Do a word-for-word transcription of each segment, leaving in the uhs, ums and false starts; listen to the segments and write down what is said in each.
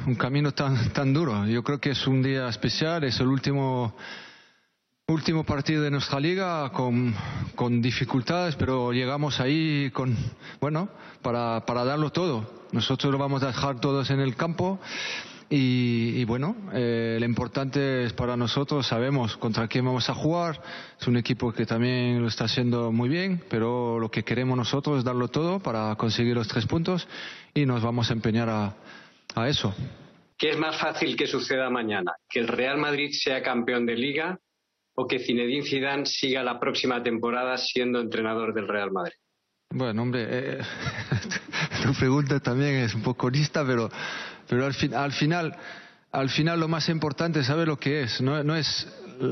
un camino tan, tan duro. Yo creo que es un día especial, es el último, último partido de nuestra liga con, con dificultades, pero llegamos ahí con, bueno, para, para darlo todo. Nosotros lo vamos a dejar todos en el campo. Y, y bueno, eh, lo importante es para nosotros, sabemos contra quién vamos a jugar, es un equipo que también lo está haciendo muy bien, pero lo que queremos nosotros es darlo todo para conseguir los tres puntos y nos vamos a empeñar a, a eso. ¿Qué es más fácil que suceda mañana? ¿Que el Real Madrid sea campeón de Liga o que Zinedine Zidane siga la próxima temporada siendo entrenador del Real Madrid? Bueno, hombre, eh, tu pregunta también es un poco lista, pero... Pero al, fin, al final, al final lo más importante es saber lo que es. No, no es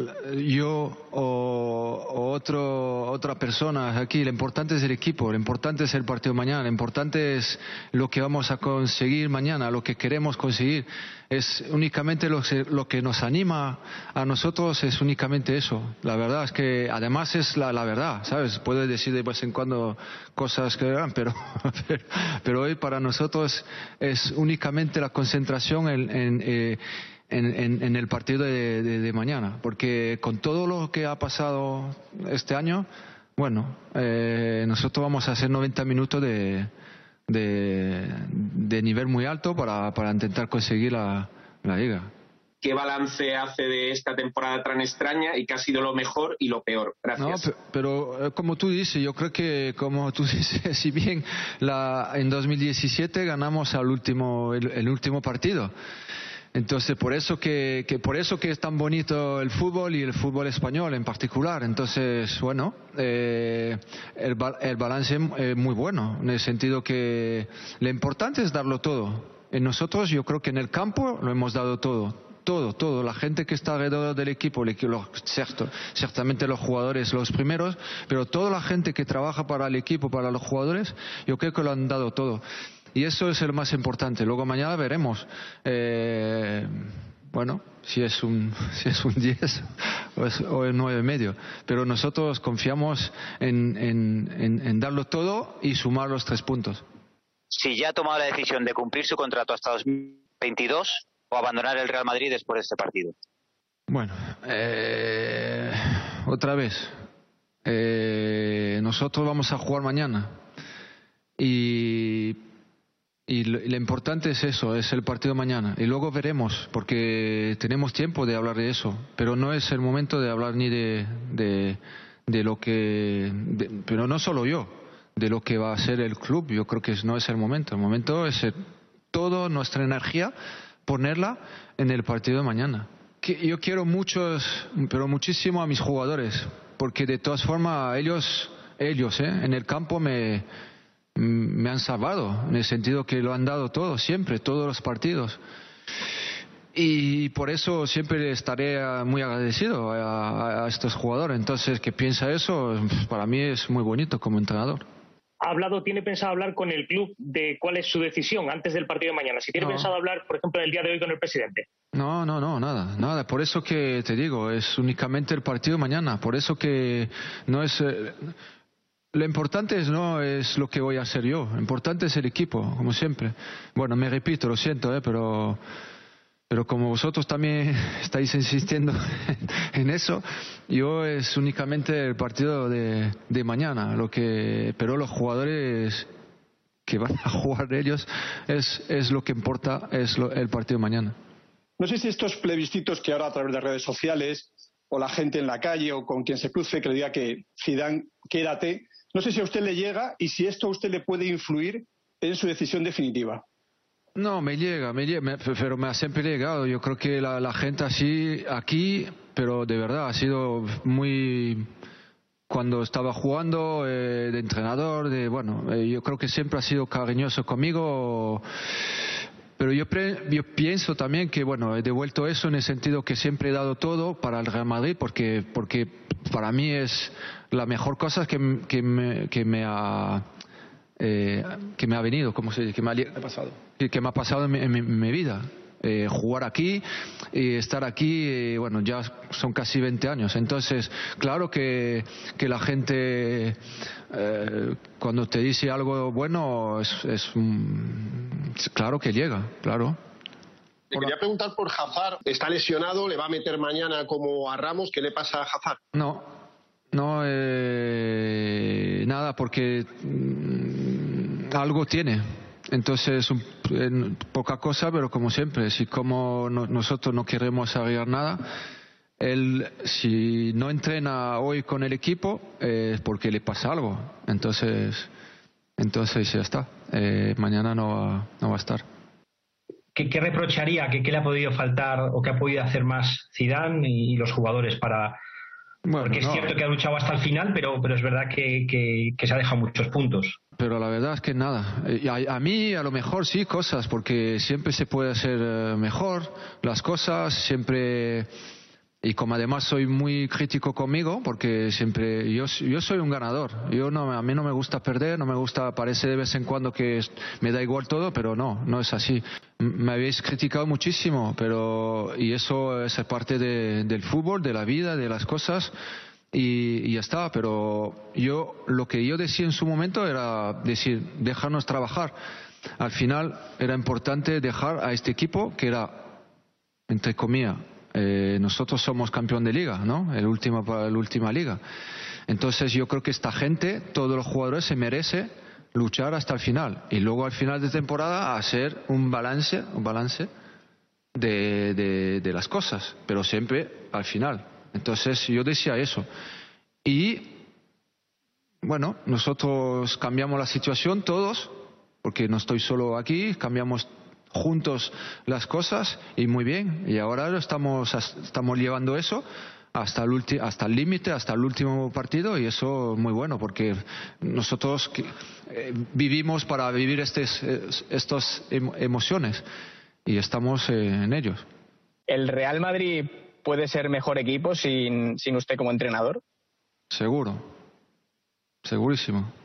yo o, o otro, otra persona aquí. Lo importante es el equipo, lo importante es el partido mañana, lo importante es lo que vamos a conseguir mañana, lo que queremos conseguir. Es únicamente lo, lo que nos anima a nosotros, es únicamente eso. La verdad es que además es la, la verdad, ¿sabes? Puedes decir de vez en cuando cosas que eran, pero, pero, pero hoy para nosotros es únicamente la concentración en, en, eh, en, en, en el partido de, de, de mañana. Porque con todo lo que ha pasado este año, bueno, eh, nosotros vamos a hacer noventa minutos de... De, de nivel muy alto para, para intentar conseguir la, la liga. ¿Qué balance hace de esta temporada tan extraña y qué ha sido lo mejor y lo peor? Gracias. No, pero, pero como tú dices, yo creo que como tú dices, si bien la, en dos mil diecisiete ganamos al último, el, el último partido. Entonces, por eso que, que por eso que es tan bonito el fútbol y el fútbol español en particular. Entonces, bueno, eh, el, el balance es muy bueno, en el sentido que lo importante es darlo todo. En nosotros, yo creo que en el campo lo hemos dado todo. Todo, todo. La gente que está alrededor del equipo, cierto, ciertamente los jugadores los primeros, pero toda la gente que trabaja para el equipo, para los jugadores, yo creo que lo han dado todo. Y eso es lo más importante. Luego mañana veremos. Eh, bueno, si es un si es un diez o, es, o el nueve y medio. Pero nosotros confiamos en, en, en, en darlo todo y sumar los tres puntos. Si ya ha tomado la decisión de cumplir su contrato hasta dos mil veintidós o abandonar el Real Madrid después de este partido. Bueno, eh, otra vez. Eh, nosotros vamos a jugar mañana. Y... Y lo, lo importante es eso, es el partido mañana. Y luego veremos, porque tenemos tiempo de hablar de eso. Pero no es el momento de hablar ni de, de, de lo que... De, pero no solo yo, de lo que va a ser el club. Yo creo que no es el momento. El momento es el, toda nuestra energía ponerla en el partido de mañana. Que yo quiero muchos, pero muchísimo a mis jugadores. Porque de todas formas ellos, ellos ¿eh? en el campo me... me han salvado, en el sentido que lo han dado todo, siempre, todos los partidos. Y por eso siempre estaré muy agradecido a, a estos jugadores. Entonces, que piensa eso, para mí es muy bonito como entrenador. ¿Ha hablado, tiene pensado hablar con el club de cuál es su decisión antes del partido de mañana? Si tiene no. pensado hablar, por ejemplo, el día de hoy con el presidente. No, no, no, nada, nada. Por eso que te digo, es únicamente el partido de mañana. Por eso que no es... Eh, Lo importante es, no es lo que voy a hacer yo, lo importante es el equipo, como siempre. Bueno, me repito, lo siento, ¿eh? pero, pero como vosotros también estáis insistiendo en eso, yo es únicamente el partido de, de mañana, lo que, pero los jugadores que van a jugar ellos es, es lo que importa, es lo, el partido de mañana. No sé si estos plebiscitos que ahora a través de redes sociales o la gente en la calle o con quien se cruce que le diga que Zidane, quédate, no sé si a usted le llega y si esto a usted le puede influir en su decisión definitiva. No, me llega, me llega, me, pero me ha siempre llegado. Yo creo que la, la gente así, aquí, pero de verdad, ha sido muy... Cuando estaba jugando eh, de entrenador, de bueno, eh, yo creo que siempre ha sido cariñoso conmigo. Pero yo, pre, yo pienso también que, bueno, he devuelto eso en el sentido que siempre he dado todo para el Real Madrid, porque, porque para mí es la mejor cosa que, que, me, que me ha eh, que me ha venido, como se dice, que me ha, ¿Qué ha pasado? Que, que me ha pasado en mi, en mi, en mi vida. Eh, jugar aquí y estar aquí, eh, bueno, ya son casi veinte años. Entonces, claro que, que la gente eh, cuando te dice algo bueno es, es, es claro que llega, claro. Te quería preguntar por Hazard. Está lesionado, le va a meter mañana como a Ramos. ¿Qué le pasa a Hazard? No, no, eh, nada, porque mmm, algo tiene. Entonces, un, en, poca cosa, pero como siempre, si como no, nosotros no queremos arreglar nada, él, si no entrena hoy con el equipo, eh, es porque le pasa algo. Entonces, entonces ya está. Eh, mañana no va, no va a estar. ¿Qué, qué reprocharía? ¿Qué, ¿Qué le ha podido faltar o qué ha podido hacer más Zidane y, y los jugadores para...? Bueno, porque es no. cierto que ha luchado hasta el final, pero, pero es verdad que, que, que se ha dejado muchos puntos. Pero la verdad es que nada. A, a mí a lo mejor sí cosas, porque siempre se puede hacer mejor las cosas, siempre... Y como además soy muy crítico conmigo, porque siempre yo, yo soy un ganador. Yo no, a mí no me gusta perder, no me gusta, parece de vez en cuando que me da igual todo, pero no, no es así. Me habéis criticado muchísimo, pero y eso es parte de, del fútbol, de la vida, de las cosas, y, y ya está. Pero yo, lo que yo decía en su momento era decir, dejarnos trabajar. Al final era importante dejar a este equipo que era, entre comillas, Eh, nosotros somos campeón de liga, ¿no? El último para la última liga. Entonces yo creo que esta gente, todos los jugadores se merece luchar hasta el final y luego al final de temporada hacer un balance, un balance de, de, de las cosas, pero siempre al final. Entonces yo decía eso y bueno, nosotros cambiamos la situación todos, porque no estoy solo aquí, cambiamos juntos las cosas y muy bien, y ahora lo estamos estamos llevando eso hasta el ulti, hasta el límite, hasta el último partido, y eso muy bueno, porque nosotros eh, vivimos para vivir estes, estas emociones y estamos eh, en ellos. ¿El Real Madrid puede ser mejor equipo sin, sin usted como entrenador? Seguro, segurísimo.